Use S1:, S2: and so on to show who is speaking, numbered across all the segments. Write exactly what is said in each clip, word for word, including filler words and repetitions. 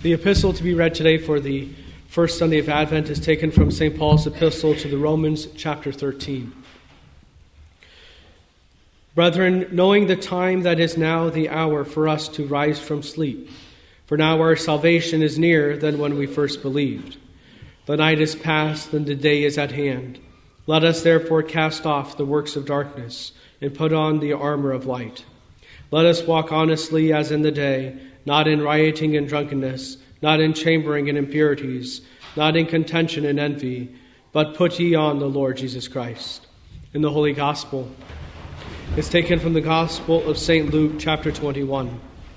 S1: The epistle to be read today for the first Sunday of Advent is taken from Saint Paul's epistle to the Romans, chapter thirteen. Brethren, knowing the time that is now the hour for us to rise from sleep, for now our salvation is nearer than when we first believed. The night is past, and the day is at hand. Let us therefore cast off the works of darkness and put on the armor of light. Let us walk honestly as in the day, not in rioting and drunkenness, not in chambering and impurities, not in contention and envy, but put ye on the Lord Jesus Christ. In the Holy Gospel, it's taken from the Gospel of Saint Luke, chapter twenty-one.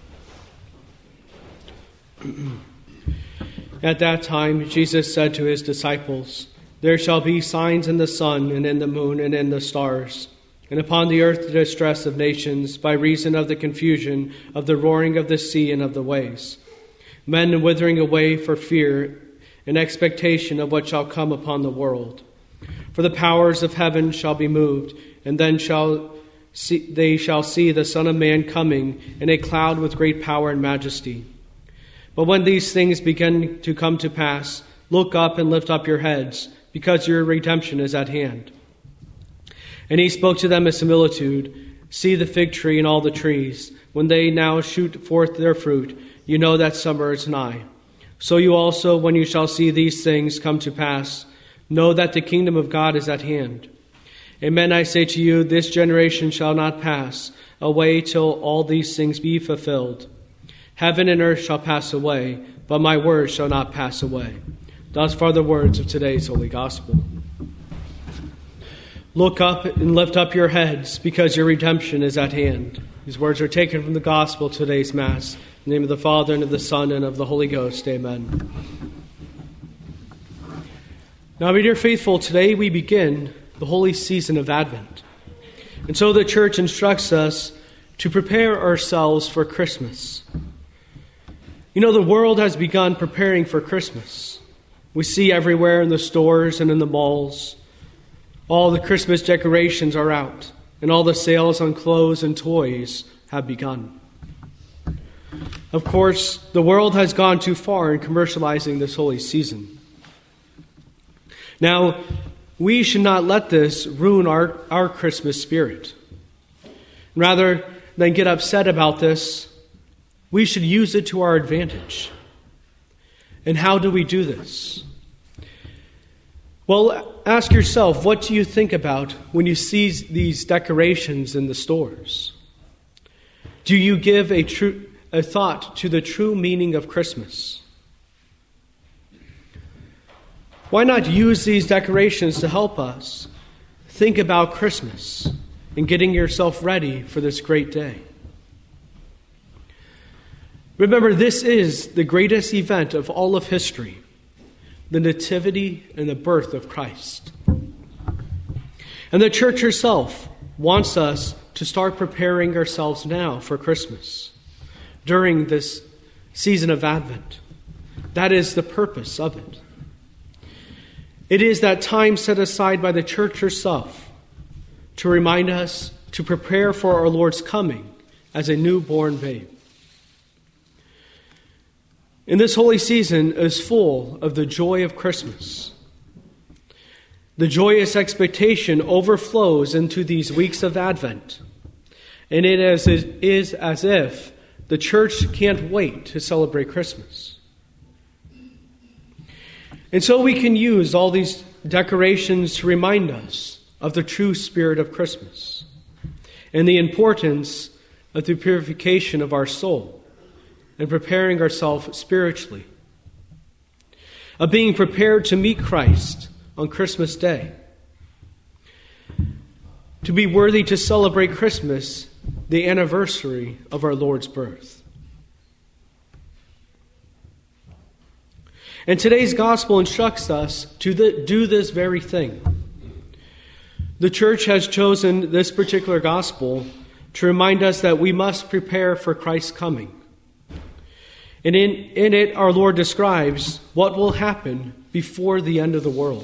S1: At that time, Jesus said to his disciples, "There shall be signs in the sun and in the moon and in the stars, and upon the earth the distress of nations, by reason of the confusion of the roaring of the sea and of the waves. Men withering away for fear and expectation of what shall come upon the world. For the powers of heaven shall be moved, and then shall see, they shall see the Son of Man coming in a cloud with great power and majesty. But when these things begin to come to pass, look up and lift up your heads, because your redemption is at hand." And he spoke to them a similitude. "See the fig tree and all the trees. When they now shoot forth their fruit, you know that summer is nigh. So you also, when you shall see these things come to pass, know that the kingdom of God is at hand. Amen, I say to you, this generation shall not pass away till all these things be fulfilled. Heaven and earth shall pass away, but my words shall not pass away." Thus far the words of today's Holy Gospel. Look up and lift up your heads, because your redemption is at hand. These words are taken from the Gospel of today's Mass. In the name of the Father, and of the Son, and of the Holy Ghost. Amen. Now, my dear faithful, today we begin the holy season of Advent. And so the Church instructs us to prepare ourselves for Christmas. You know, the world has begun preparing for Christmas. We see everywhere in the stores and in the malls, all the Christmas decorations are out, and all the sales on clothes and toys have begun. Of course, the world has gone too far in commercializing this holy season. Now, we should not let this ruin our, our Christmas spirit. Rather than get upset about this, we should use it to our advantage. And how do we do this? Well, ask yourself, what do you think about when you see these decorations in the stores? Do you give a true a thought to the true meaning of Christmas? Why not use these decorations to help us think about Christmas and getting yourself ready for this great day? Remember, this is the greatest event of all of history, the nativity and the birth of Christ. And the Church herself wants us to start preparing ourselves now for Christmas, during this season of Advent. That is the purpose of it. It is that time set aside by the Church herself to remind us to prepare for our Lord's coming as a newborn babe. And this holy season is full of the joy of Christmas. The joyous expectation overflows into these weeks of Advent. And it is, it is as if the Church can't wait to celebrate Christmas. And so we can use all these decorations to remind us of the true spirit of Christmas and the importance of the purification of our soul and preparing ourselves spiritually, of being prepared to meet Christ on Christmas Day, to be worthy to celebrate Christmas, the anniversary of our Lord's birth. And today's gospel instructs us to the, do this very thing. The Church has chosen this particular gospel to remind us that we must prepare for Christ's coming. And in, in it, our Lord describes what will happen before the end of the world.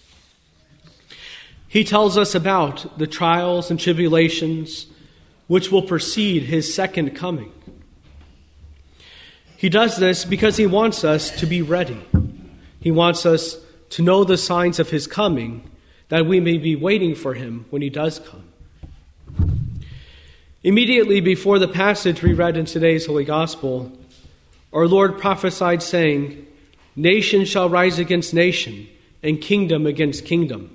S1: He tells us about the trials and tribulations which will precede his second coming. He does this because he wants us to be ready. He wants us to know the signs of his coming, that we may be waiting for him when he does come. Immediately before the passage we read in today's Holy Gospel, our Lord prophesied saying, "Nation shall rise against nation, and kingdom against kingdom.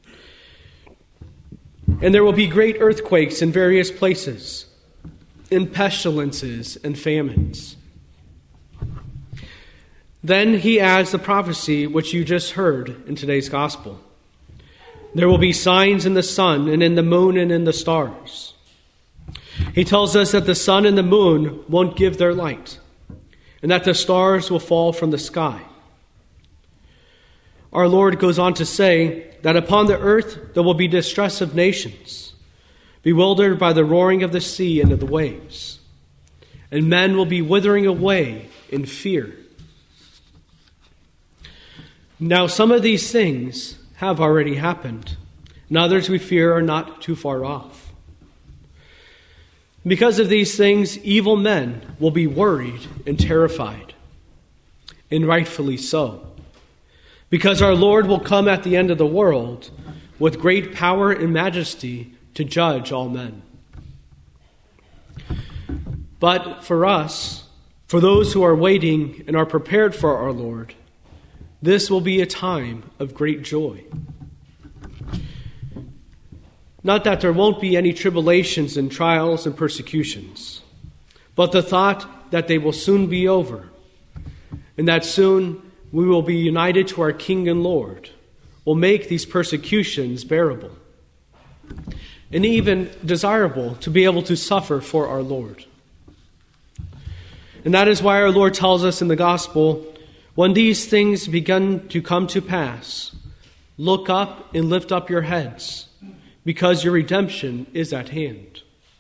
S1: And there will be great earthquakes in various places, and pestilences and famines." Then he adds the prophecy which you just heard in today's Gospel. There will be signs in the sun and in the moon and in the stars. He tells us that the sun and the moon won't give their light, and that the stars will fall from the sky. Our Lord goes on to say that upon the earth there will be distress of nations, bewildered by the roaring of the sea and of the waves, and men will be withering away in fear. Now, some of these things have already happened, and others we fear are not too far off. Because of these things, evil men will be worried and terrified, and rightfully so, because our Lord will come at the end of the world with great power and majesty to judge all men. But for us, for those who are waiting and are prepared for our Lord, this will be a time of great joy. Not that there won't be any tribulations and trials and persecutions, but the thought that they will soon be over, and that soon we will be united to our King and Lord, will make these persecutions bearable, and even desirable to be able to suffer for our Lord. And that is why our Lord tells us in the Gospel, when these things begin to come to pass, look up and lift up your heads, because your redemption is at hand.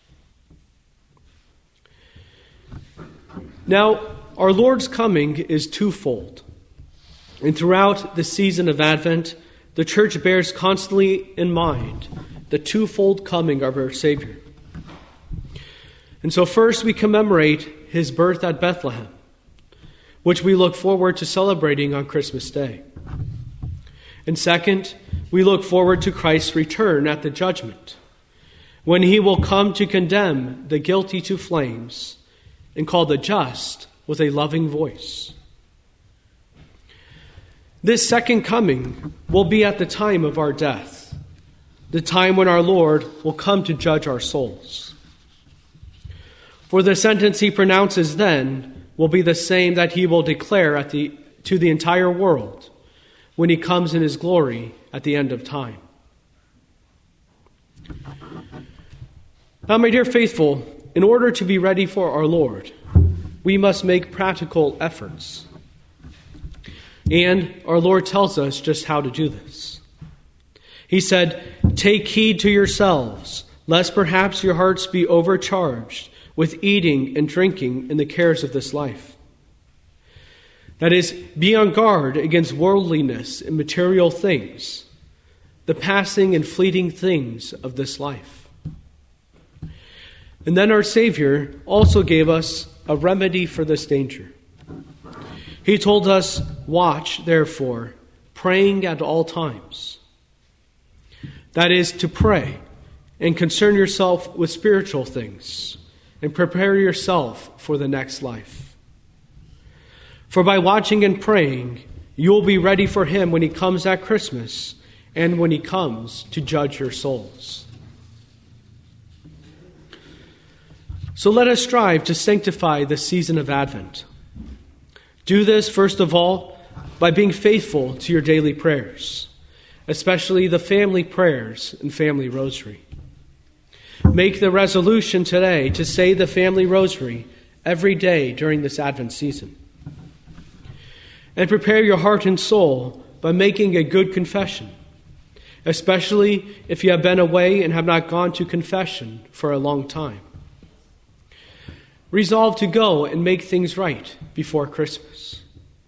S1: Now, our Lord's coming is twofold. And throughout the season of Advent, the Church bears constantly in mind the twofold coming of our Savior. And so first we commemorate his birth at Bethlehem, which we look forward to celebrating on Christmas Day. And second, we look forward to Christ's return at the judgment, when he will come to condemn the guilty to flames and call the just with a loving voice. This second coming will be at the time of our death, the time when our Lord will come to judge our souls. For the sentence he pronounces then will be the same that he will declare at the, to the entire world when he comes in his glory at the end of time. Now, my dear faithful, in order to be ready for our Lord, we must make practical efforts. And our Lord tells us just how to do this. He said, "Take heed to yourselves, lest perhaps your hearts be overcharged with eating and drinking in the cares of this life." That is, be on guard against worldliness and material things, the passing and fleeting things of this life. And then our Savior also gave us a remedy for this danger. He told us, "Watch, therefore, praying at all times." That is, to pray and concern yourself with spiritual things and prepare yourself for the next life. For by watching and praying, you will be ready for him when he comes at Christmas and when he comes to judge your souls. So let us strive to sanctify the season of Advent. Do this, first of all, by being faithful to your daily prayers, especially the family prayers and family rosary. Make the resolution today to say the family rosary every day during this Advent season. And prepare your heart and soul by making a good confession, especially if you have been away and have not gone to confession for a long time. Resolve to go and make things right before Christmas.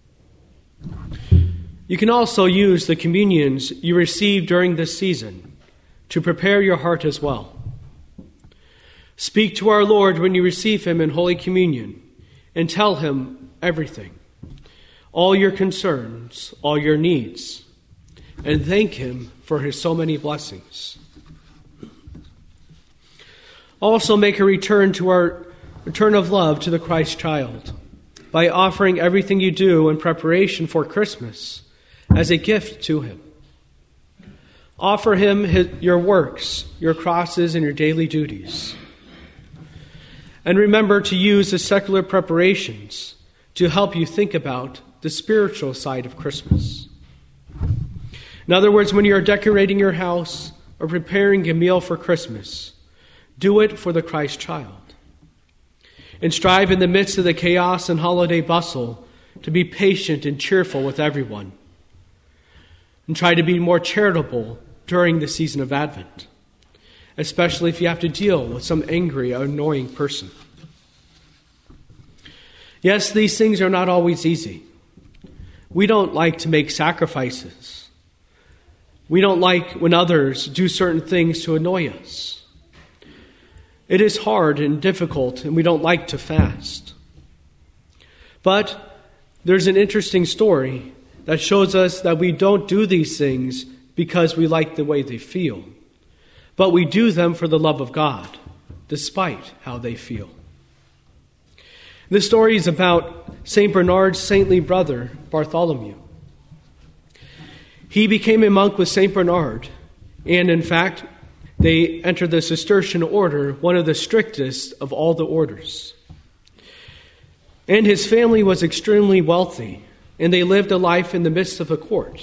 S1: You can also use the communions you receive during this season to prepare your heart as well. Speak to our Lord when you receive him in Holy Communion and tell him everything, all your concerns, all your needs, and thank him for his so many blessings. Also make a return to our return of love to the Christ child by offering everything you do in preparation for Christmas as a gift to him. Offer him his, your works, your crosses, and your daily duties. And remember to use the secular preparations to help you think about the spiritual side of Christmas. In other words, when you're decorating your house or preparing a meal for Christmas, do it for the Christ child. And strive in the midst of the chaos and holiday bustle to be patient and cheerful with everyone. And try to be more charitable during the season of Advent, especially if you have to deal with some angry or annoying person. Yes, these things are not always easy. We don't like to make sacrifices. We don't like when others do certain things to annoy us. It is hard and difficult, and we don't like to fast. But there's an interesting story that shows us that we don't do these things because we like the way they feel, but we do them for the love of God, despite how they feel. This story is about Saint Bernard's saintly brother, Bartholomew. He became a monk with Saint Bernard, and in fact, they entered the Cistercian order, one of the strictest of all the orders. And his family was extremely wealthy, and they lived a life in the midst of a court.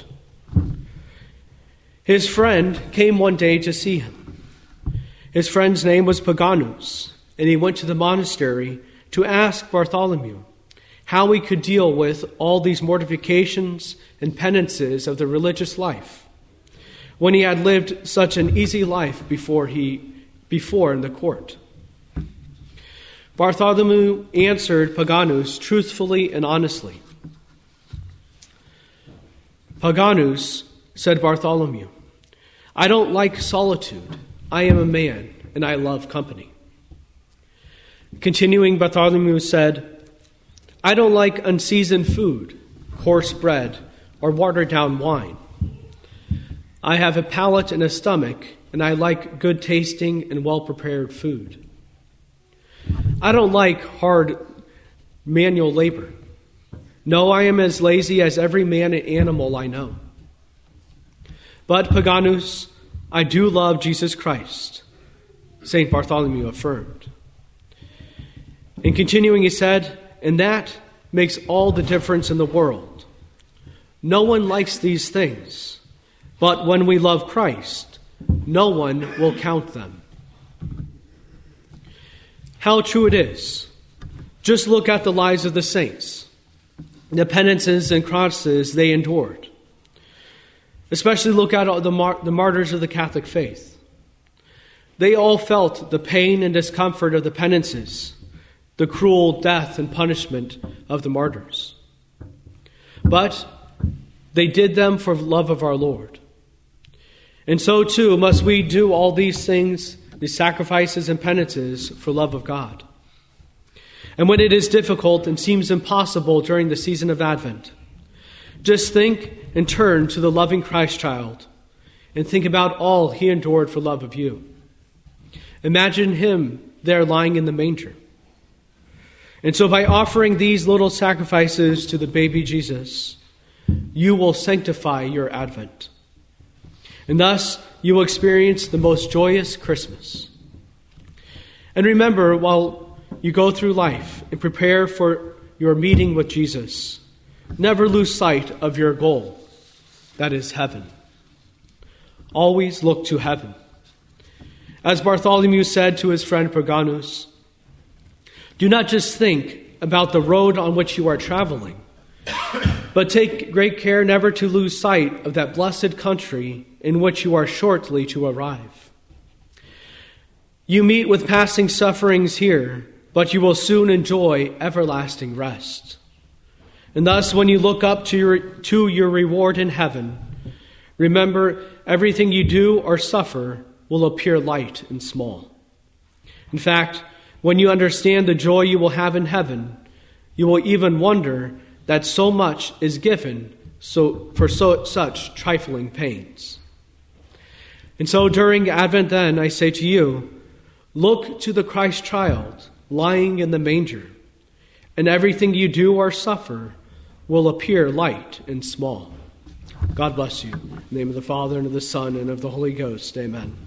S1: His friend came one day to see him. His friend's name was Paganus, and he went to the monastery to ask Bartholomew how he could deal with all these mortifications and penances of the religious life, when he had lived such an easy life before he before in the court. Bartholomew answered Paganus truthfully and honestly. Paganus, said Bartholomew, I don't like solitude. I am a man, and I love company. Continuing, Bartholomew said, I don't like unseasoned food, coarse bread, or watered-down wine. I have a palate and a stomach, and I like good tasting and well-prepared food. I don't like hard manual labor. No, I am as lazy as every man and animal I know. But, Paganus, I do love Jesus Christ, Saint Bartholomew affirmed. And continuing, he said, and that makes all the difference in the world. No one likes these things. But when we love Christ, no one will count them. How true it is. Just look at the lives of the saints, the penances and crosses they endured. Especially look at the, mar- the martyrs of the Catholic faith. They all felt the pain and discomfort of the penances, the cruel death and punishment of the martyrs. But they did them for love of our Lord. And so too must we do all these things, these sacrifices and penances, for love of God. And when it is difficult and seems impossible during the season of Advent, just think and turn to the loving Christ child and think about all he endured for love of you. Imagine him there lying in the manger. And so by offering these little sacrifices to the baby Jesus, you will sanctify your Advent. And thus, you will experience the most joyous Christmas. And remember, while you go through life and prepare for your meeting with Jesus, never lose sight of your goal, that is heaven. Always look to heaven. As Bartholomew said to his friend Paganus, do not just think about the road on which you are traveling, but take great care never to lose sight of that blessed country in which you are shortly to arrive. You meet with passing sufferings here, but you will soon enjoy everlasting rest. And thus, when you look up to your, to your reward in heaven, remember everything you do or suffer will appear light and small. In fact, when you understand the joy you will have in heaven, You will even wonder that so much is given so for so, such trifling pains. And so during Advent then, I say to you, look to the Christ child lying in the manger, and everything you do or suffer will appear light and small. God bless you. In the name of the Father, and of the Son, and of the Holy Ghost. Amen.